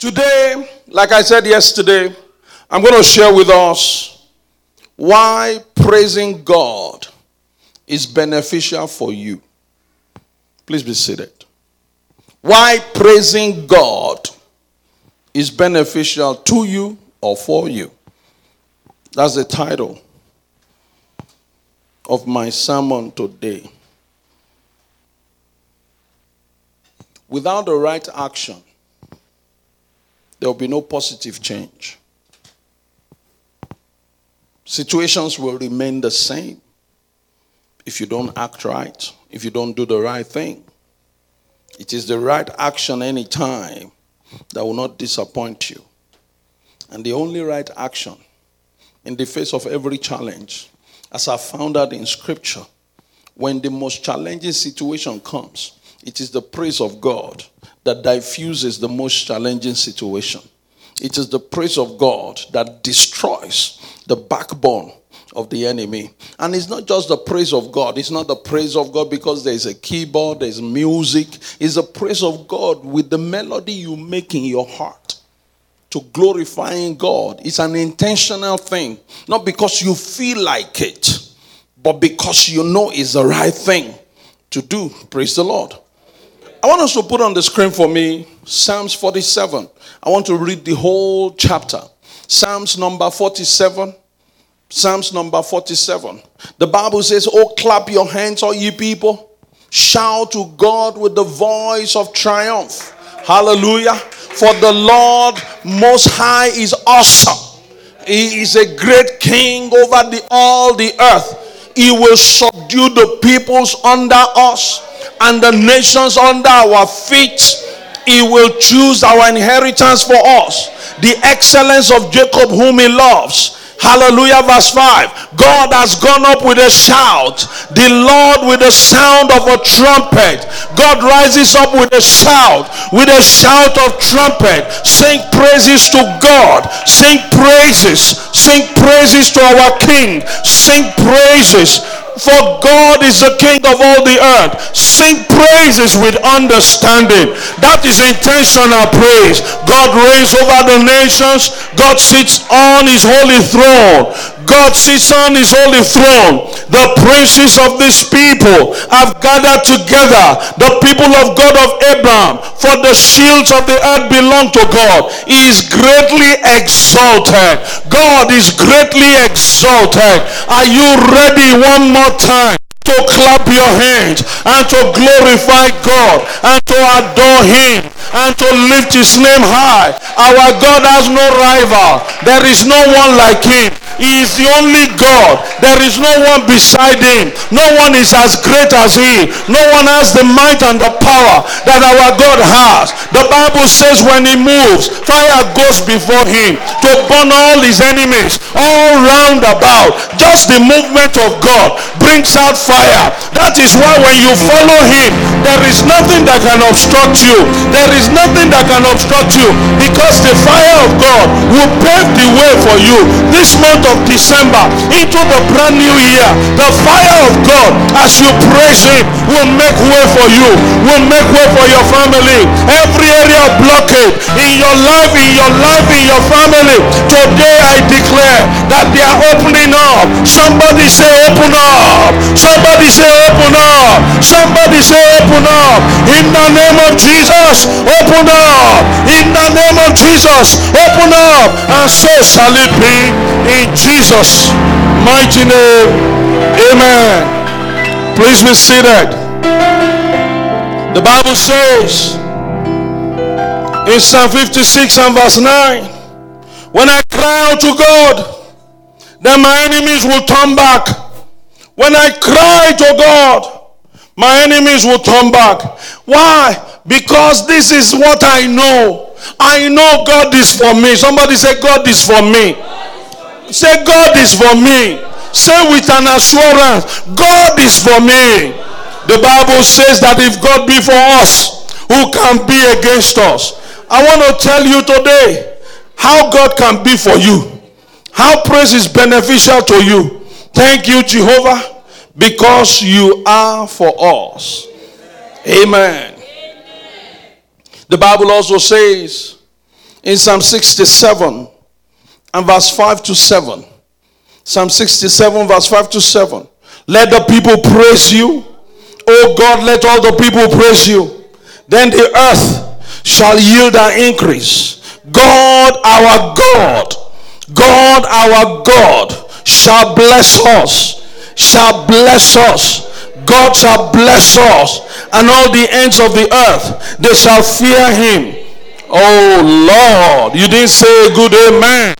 Today, like I said yesterday, I'm going to share with us why praising God is beneficial for you. Please be seated. Why praising God is beneficial to you or for you. That's the title of my sermon today. Without the right action, there will be no positive change. Situations will remain the same if you don't act right, if you don't do the right thing. It is the right action anytime that will not disappoint you. And the only right action in the face of every challenge, as I found out in Scripture, when the most challenging situation comes, it is the praise of God that diffuses the most challenging situation. It is the praise of God that destroys the backbone of the enemy. And it's not just the praise of God. It's not the praise of God because there's a keyboard, there's music. It's the praise of God with the melody you make in your heart to glorifying God. It's an intentional thing. Not because you feel like it, but because you know it's the right thing to do. Praise the Lord. I want us to put on the screen for me Psalms 47. I want to read the whole chapter. Psalms number 47. Psalms number 47. The Bible says, "Oh, clap your hands, all ye people. Shout to God with the voice of triumph. Hallelujah. For the Lord Most High is awesome. He is a great king over all the earth. He will subdue the peoples under us and the nations under our feet. He will choose our inheritance for us, the excellence of Jacob whom he loves." Hallelujah. Verse 5. God has gone up with a shout, the Lord with the sound of a trumpet. God rises up with a shout of trumpet. Sing praises to God. Sing praises to our King. Sing praises. For God is the King of all the earth. Sing praises with understanding. That is intentional praise. God reigns over the nations. God sits on his holy throne. God sits on his holy throne. The princes of this people have gathered together. The people of God of Abraham. For the shields of the earth belong to God. He is greatly exalted. God is greatly exalted. Are you ready one more time to clap your hands and to glorify God and to adore him and to lift his name high? Our God has no rival. There is no one like him. He is the only God. There is no one beside him. No one is as great as he. No one has the might and the power that our God has. The Bible says when he moves, fire goes before him to burn all his enemies all round about. Just the movement of God brings out fire. That is why when you follow him, there is nothing that can obstruct you. There is nothing that can obstruct you, because the fire of God will pave the way for you. This month of December into the brand new year, the fire of God, as you praise him, will make way for you, will make way for your family. Every area of blockade in your life, in your family, today I declare that they are opening up. Somebody say open up. Somebody say open up. Somebody say open up. In the name of Jesus, open up. In the name of Jesus, open up. And so shall it be in Jesus' mighty name. Amen. Please be seated. The Bible says in Psalm 56 and verse 9, when I cry out to God, then my enemies will turn back. When I cry to God, my enemies will turn back. Why? Because this is what I know. I know God is for me. Somebody say, God is for me. Say, God is for me. Say with an assurance, God is for me. The Bible says that if God be for us, who can be against us? I want to tell you today how God can be for you. How praise is beneficial to you. Thank you, Jehovah, because you are for us. Amen. The Bible also says In Psalm 67 and verse 5 to 7. Psalm 67 verse 5 to 7. Let the people praise you. O God, let all the people praise you. Then the earth shall yield her increase. God our God, God our God shall bless us, shall bless us. God shall bless us, and all the ends of the earth, they shall fear him. Oh Lord, you didn't say a good amen.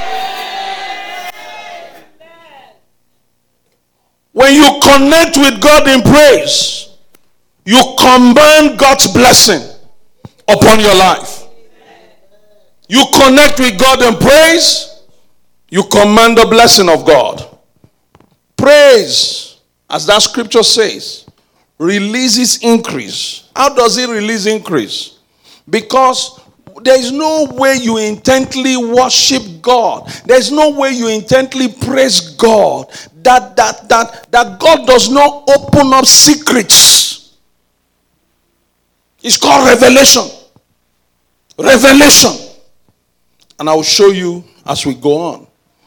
When you connect with God in praise, you command God's blessing upon your life. You connect with God in praise, you command the blessing of God. Praise, as that scripture says, releases increase. How does it release increase? Because there is no way you intently worship God. There is no way you intently praise God that God does not open up secrets. It's called revelation. Revelation. And I will show you as we go on.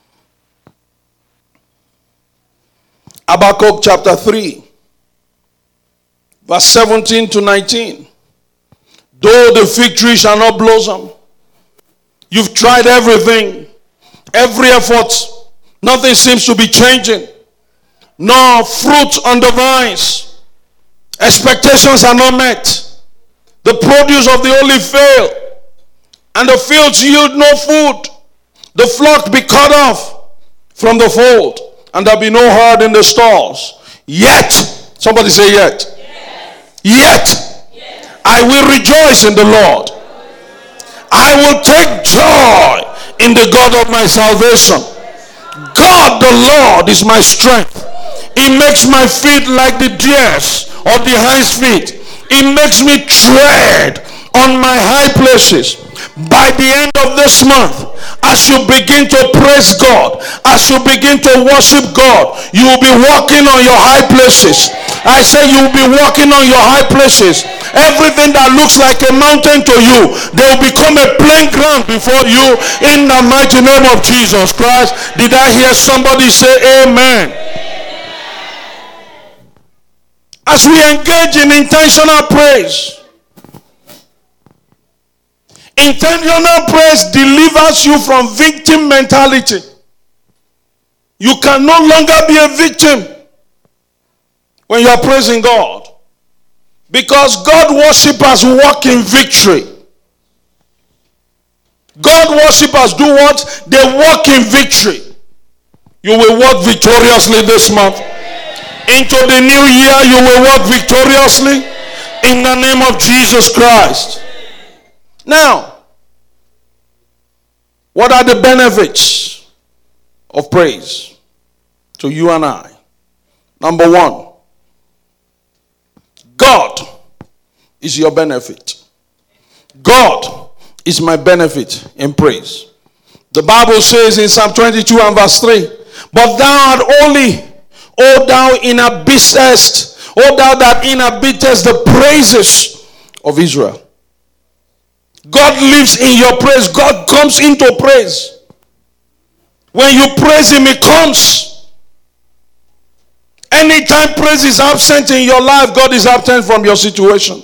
Habakkuk chapter 3, verse 17 to 19. Though the fig tree shall not blossom, you've tried everything, every effort, nothing seems to be changing, nor fruit on the vines. Expectations are not met. The produce of the olive fail, and the fields yield no food. The flock be cut off from the fold, and there be no herd in the stalls. Yet, somebody say yet. Yet, I will rejoice in the Lord. I will take joy in the God of my salvation. God the Lord is my strength. He makes my feet like the deer's or the hind's feet. He makes me tread on my high places. By the end of this month, as you begin to praise God, as you begin to worship God, you will be walking on your high places. I say you will be walking on your high places. Everything that looks like a mountain to you, they will become a plain ground before you in the mighty name of Jesus Christ. Did I hear somebody say amen? As we engage in intentional praise, intentional praise delivers you from victim mentality. You can no longer be a victim when you are praising God. Because God worshippers walk in victory. God worshippers do what? They walk in victory. You will walk victoriously this month. Into the new year, you will walk victoriously in the name of Jesus Christ. Now, what are the benefits of praise to you and I? Number one, God is your benefit. God is my benefit in praise. The Bible says in Psalm 22 and verse 3, but thou art holy, O thou inhabitest, O thou that inhabitest the praises of Israel. God lives in your praise. God comes into praise. When you praise him, he comes. Anytime praise is absent in your life, God is absent from your situation.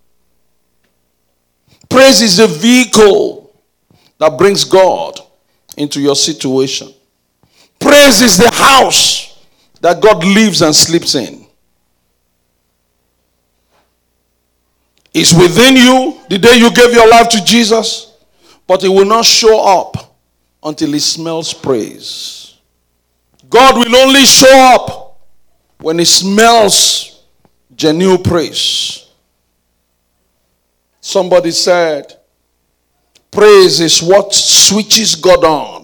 Praise is the vehicle that brings God into your situation. Praise is the house that God lives and sleeps in. It's within you the day you gave your life to Jesus, but it will not show up until it smells praise. God will only show up when it smells genuine praise. Somebody said, praise is what switches God on.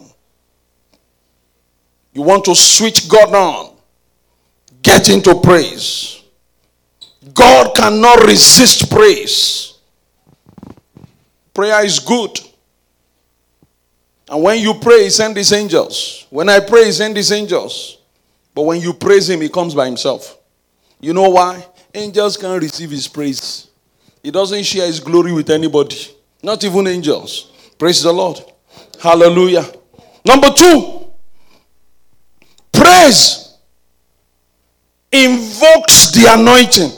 You want to switch God on, get into praise. God cannot resist praise. Prayer is good. And when you pray, he sends his angels. When I pray, he sends his angels. But when you praise him, he comes by himself. You know why? Angels can't receive his praise. He doesn't share his glory with anybody. Not even angels. Praise the Lord. Hallelujah. Number 2, praise invokes the anointing.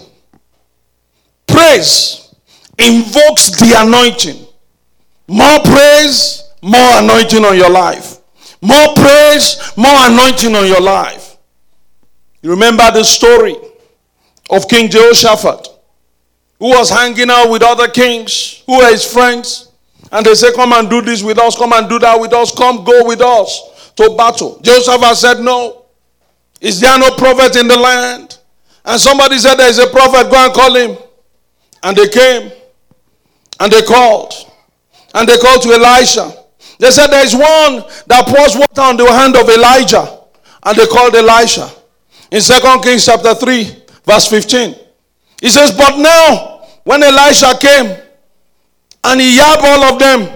Praise invokes the anointing. More praise, more anointing on your life. More praise, more anointing on your life. You remember the story of King Jehoshaphat, who was hanging out with other kings who were his friends. And they said, come and do this with us, come and do that with us, come go with us to battle. Jehoshaphat said, no. Is there no prophet in the land? And somebody said, there is a prophet, go and call him. And they came, and they called. And they called to Elisha. They said, there is one that pours water on the hand of Elijah. And they called Elisha. In 2 Kings chapter 3, verse 15. He says, but now, when Elisha came, and he yabbed all of them,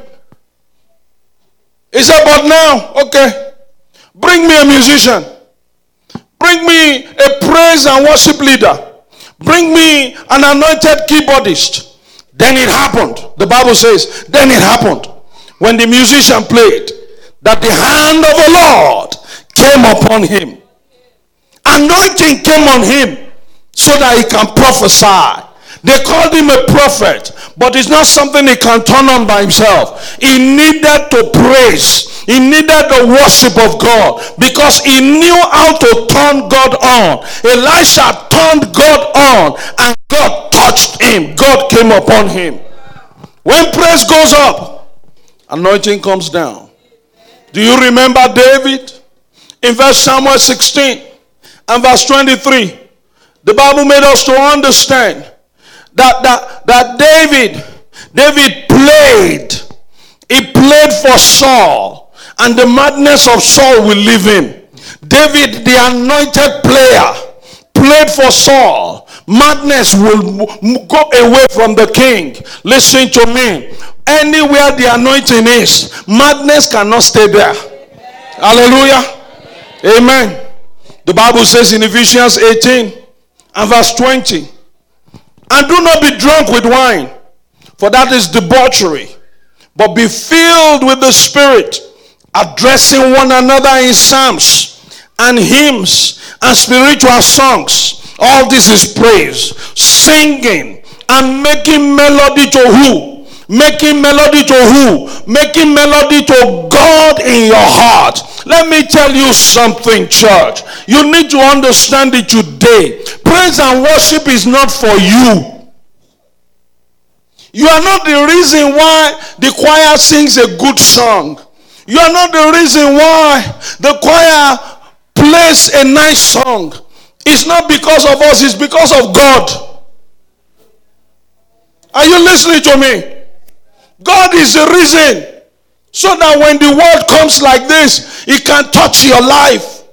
he said, but now, okay, bring me a musician. Bring me a praise and worship leader. Bring me an anointed keyboardist. Then it happened. The Bible says, then it happened. When the musician played, that the hand of the Lord came upon him. Anointing came on him so that he can prophesy. They called him a prophet, but it's not something he can turn on by himself. He needed to praise. He needed the worship of God because he knew how to turn God on. Elisha turned God on and God touched him. God came upon him. When praise goes up, anointing comes down. Do you remember David? In verse Samuel 16 and verse 23, the Bible made us to understand that David played. He played for Saul, and the madness of Saul will leave him. David, the anointed player, played for Saul. Madness will go away from the king. Listen to me. Anywhere the anointing is, madness cannot stay there. Hallelujah. Amen. The Bible says in Ephesians 18 and verse 20, and do not be drunk with wine, for that is debauchery, but be filled with the Spirit, addressing one another in psalms and hymns and spiritual songs. All this is praise. Singing and making melody to who? Making melody to who? Making melody to God in your heart. Let me tell you something, church. You need to understand it today. Praise and worship is not for you. You are not the reason why the choir sings a good song. You are not the reason why the choir plays a nice song. It's not because of us, it's because of God. Are you listening to me? God is the reason. So that when the word comes like this, it can touch your life.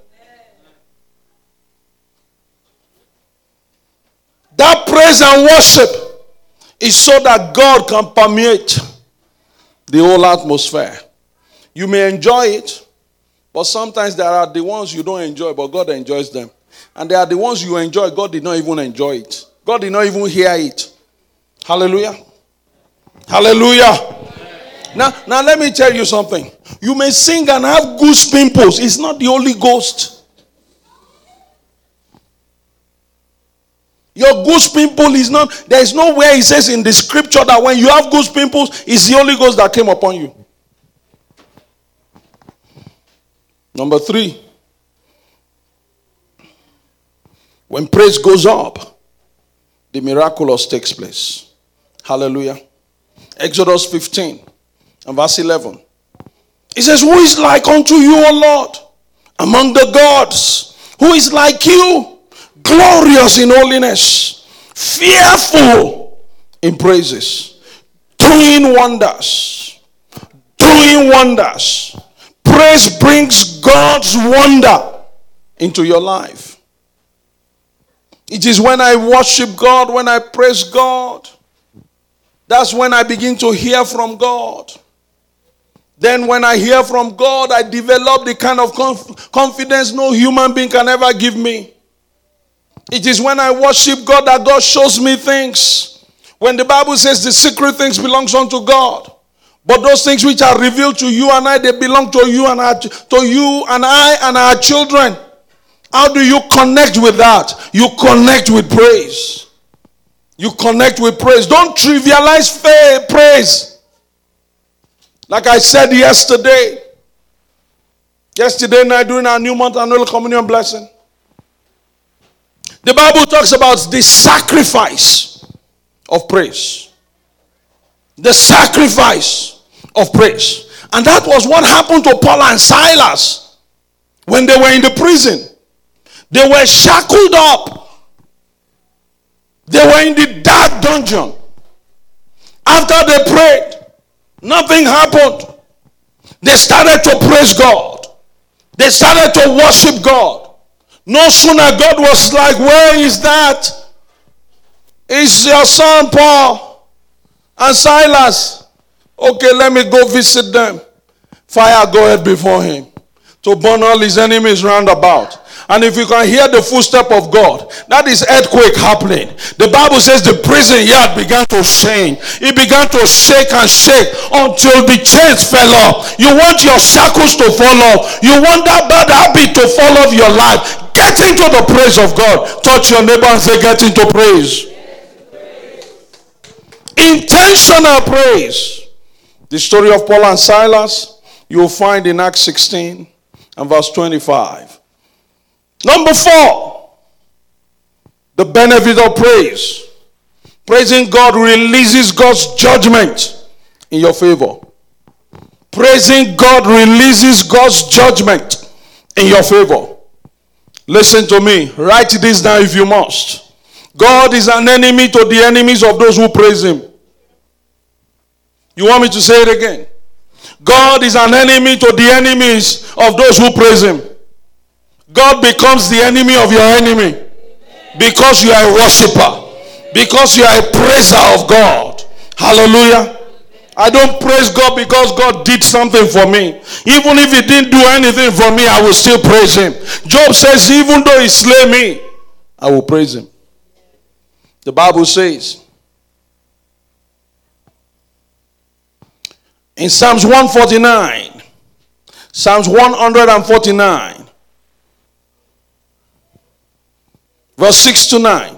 That praise and worship is so that God can permeate the whole atmosphere. You may enjoy it, but sometimes there are the ones you don't enjoy, but God enjoys them. And there are the ones you enjoy, God did not even enjoy it. God did not even hear it. Hallelujah. Hallelujah. Now let me tell you something. You may sing and have goose pimples. It's not the Holy Ghost. Your goose pimple is not, there is nowhere it says in the scripture that when you have goose pimples, it's the Holy Ghost that came upon you. Number 3. When praise goes up, the miraculous takes place. Hallelujah. Exodus 15 and verse 11. It says, who is like unto you, O Lord, among the gods? Who is like you? Glorious in holiness, fearful in praises, doing wonders. Doing wonders. Praise brings God's wonder into your life. It is when I worship God, when I praise God, that's when I begin to hear from God. Then when I hear from God, I develop the kind of confidence no human being can ever give me. It is when I worship God that God shows me things. When the Bible says the secret things belongs unto God, But those things which are revealed to you and I, they belong to you and I and our children. How do you connect with that? You connect with praise. You connect with praise. Don't trivialize praise. Like I said yesterday night during our New Month Annual Communion Blessing, the Bible talks about the sacrifice of praise. The sacrifice of praise. And that was what happened to Paul and Silas when they were in the prison. They were shackled up. They were in the dark dungeon. After they prayed, nothing happened. They started to praise God. They started to worship God. No sooner God was like, where is that? It's your son Paul and Silas. Okay, let me go visit them. Fire go ahead before him to burn all his enemies round about. And if you can hear the footstep of God, that is earthquake happening. The Bible says the prison yard began to shake. It began to shake and shake until the chains fell off. You want your shackles to fall off. You want that bad habit to fall off your life. Get into the praise of God. Touch your neighbor and say, get into praise. Intentional praise. The story of Paul and Silas, you'll find in Acts 16 and verse 25. Number 4, the benefit of praise. Praising God releases God's judgment in your favor. Praising God releases God's judgment in your favor. Listen to me. Write this down if you must. God is an enemy to the enemies of those who praise him. You want me to say it again? God is an enemy to the enemies of those who praise him. God becomes the enemy of your enemy because you are a worshiper, because you are a praiser of God. Hallelujah. I don't praise God because God did something for me. Even if he didn't do anything for me, I will still praise him. Job says, even though he slay me, I will praise him. The Bible says in Psalms 149, Psalms 149, verse 6 to 9.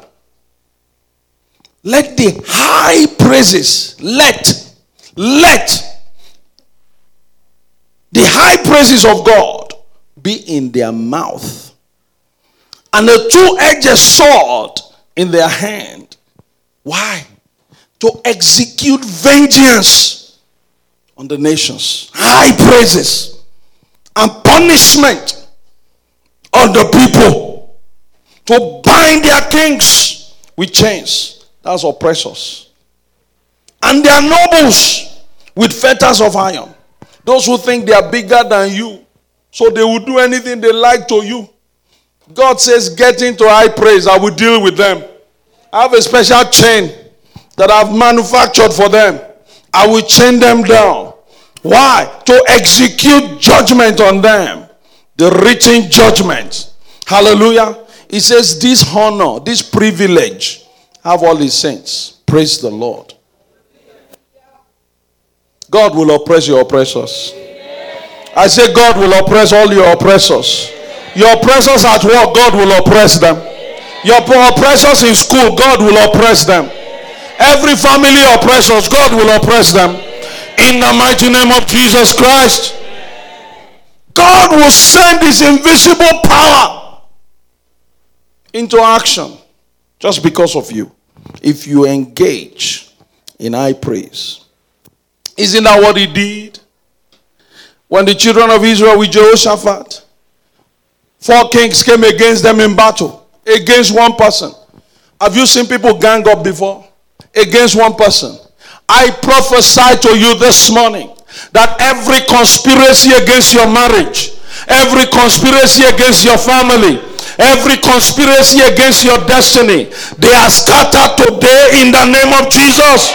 Let the high praises, let the high praises of God be in their mouth, and a two-edged sword in their hand. Why? To execute vengeance on the nations. High praises and punishment on the people. To bind their kings with chains. That's oppressors. And their nobles with fetters of iron. Those who think they are bigger than you, so they will do anything they like to you. God says, get into high praise. I will deal with them. I have a special chain that I've manufactured for them. I will chain them down. Why? To execute judgment on them. The reaching judgment. Hallelujah. He says, this honor, this privilege, have all his saints. Praise the Lord. God will oppress your oppressors. I say God will oppress all your oppressors. Your oppressors at work, God will oppress them. Your oppressors in school, God will oppress them. Every family oppressors, God will oppress them. In the mighty name of Jesus Christ. God will send his invisible power into action just because of you, if you engage in high praise. Isn't that what he did when the children of Israel with Jehoshaphat, 4 kings came against them in battle, against one person? Have you seen people gang up before? Against one person. I prophesy to you this morning that every conspiracy against your marriage, every conspiracy against your family, every conspiracy against your destiny, they are scattered today in the name of Jesus.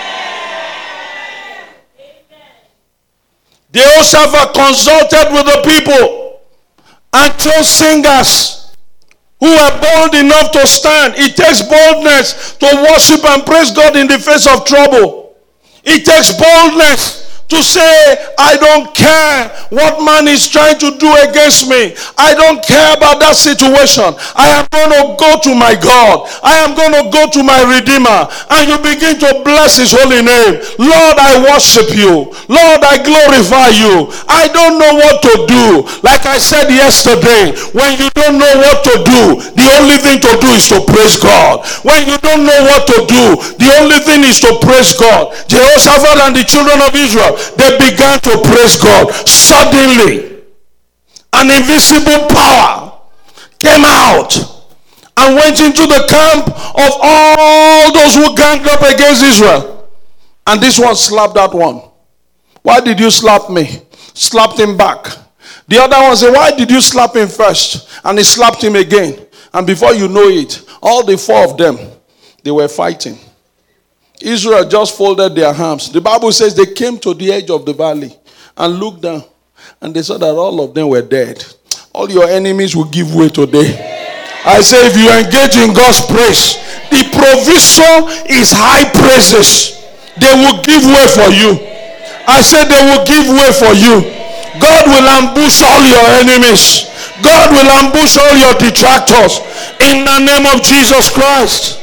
Jehoshaphat consulted with the people and chose singers who were bold enough to stand. It takes boldness to worship and praise God in the face of trouble. It takes boldness To say, I don't care what man is trying to do against me. I don't care about that situation. I am going to go to my God. I am going to go to my Redeemer. And you begin to bless his holy name. Lord, I worship you. Lord, I glorify you. I don't know what to do. Like I said yesterday, when you don't know what to do, the only thing to do is to praise God. When you don't know what to do, the only thing is to praise God. Jehoshaphat and the children of Israel, they began to praise God. Suddenly, an invisible power came out and went into the camp of all those who ganged up against Israel. And this one slapped that one. Why did you slap me? Slapped him back. The other one said, why did you slap him first? And he slapped him again. And before you know it, all the four of them, they were fighting. Israel just folded their arms. The Bible says they came to the edge of the valley and looked down, and they saw that all of them were dead. All your enemies will give way today. I say, if you engage in God's praise, the provision is high praises. They will give way for you. I said they will give way for you. God will ambush all your enemies. God will ambush all your detractors in the name of Jesus Christ.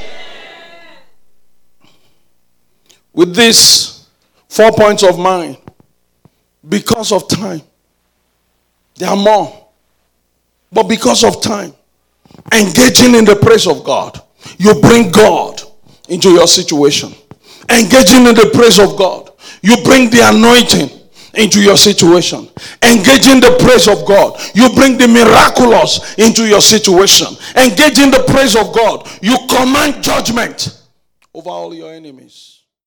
With these 4 points of mine, because of time, there are more. But because of time, engaging in the praise of God, you bring God into your situation. Engaging in the praise of God, you bring the anointing into your situation. Engaging the praise of God, you bring the miraculous into your situation. Engaging the praise of God, you command judgment over all your enemies.